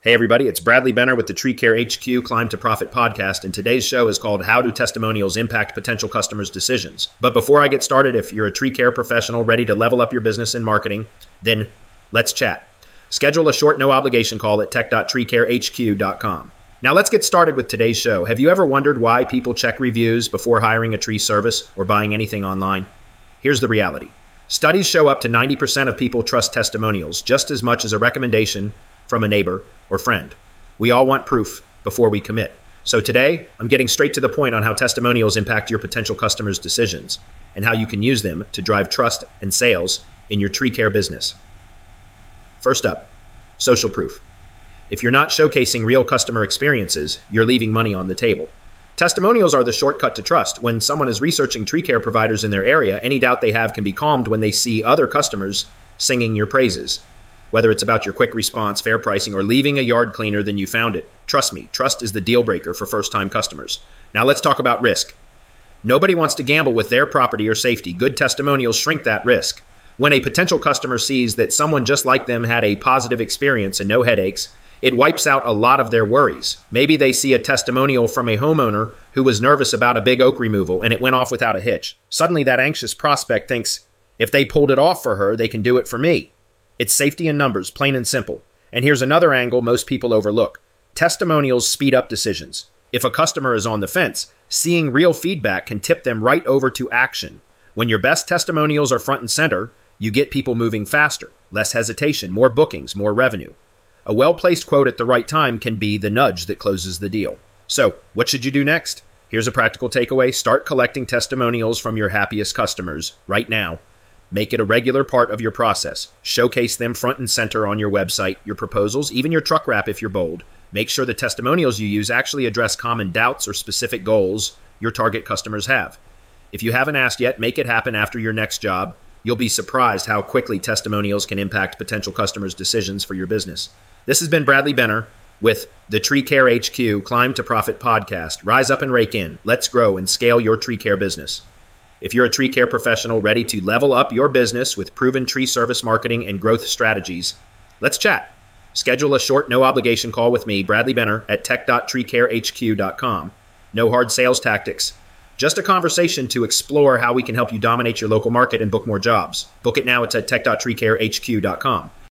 Hey everybody, it's Bradley Benner with the Tree Care HQ Climb to Profit podcast, and today's show is called How Do Testimonials Impact Potential Customers' Decisions? But before I get started, if you're a tree care professional ready to level up your business in marketing, then let's chat. Schedule a short no-obligation call at tech.treecarehq.com. Now let's get started with today's show. Have you ever wondered why people check reviews before hiring a tree service or buying anything online? Here's the reality. Studies show up to 90% of people trust testimonials just as much as a recommendation from a neighbor or friend. We all want proof before we commit. So today, I'm getting straight to the point on how testimonials impact your potential customers' decisions and how you can use them to drive trust and sales in your tree care business. First up, social proof. If you're not showcasing real customer experiences, you're leaving money on the table. Testimonials are the shortcut to trust. When someone is researching tree care providers in their area, any doubt they have can be calmed when they see other customers singing your praises. Whether it's about your quick response, fair pricing, or leaving a yard cleaner than you found it. Trust me, trust is the deal breaker for first-time customers. Now let's talk about risk. Nobody wants to gamble with their property or safety. Good testimonials shrink that risk. When a potential customer sees that someone just like them had a positive experience and no headaches, it wipes out a lot of their worries. Maybe they see a testimonial from a homeowner who was nervous about a big oak removal and it went off without a hitch. Suddenly that anxious prospect thinks, if they pulled it off for her, they can do it for me. It's safety in numbers, plain and simple. And here's another angle most people overlook. Testimonials speed up decisions. If a customer is on the fence, seeing real feedback can tip them right over to action. When your best testimonials are front and center, you get people moving faster, less hesitation, more bookings, more revenue. A well-placed quote at the right time can be the nudge that closes the deal. So, what should you do next? Here's a practical takeaway. Start collecting testimonials from your happiest customers right now. Make it a regular part of your process. Showcase them front and center on your website, your proposals, even your truck wrap if you're bold. Make sure the testimonials you use actually address common doubts or specific goals your target customers have. If you haven't asked yet, make it happen after your next job. You'll be surprised how quickly testimonials can impact potential customers' decisions for your business. This has been Bradley Benner with the Tree Care HQ Climb to Profit podcast. Rise up and rake in. Let's grow and scale your tree care business. If you're a tree care professional ready to level up your business with proven tree service marketing and growth strategies, let's chat. Schedule a short, no-obligation call with me, Bradley Benner, at tech.treecarehq.com. No hard sales tactics. Just a conversation to explore how we can help you dominate your local market and book more jobs. Book it now. It's at tech.treecarehq.com.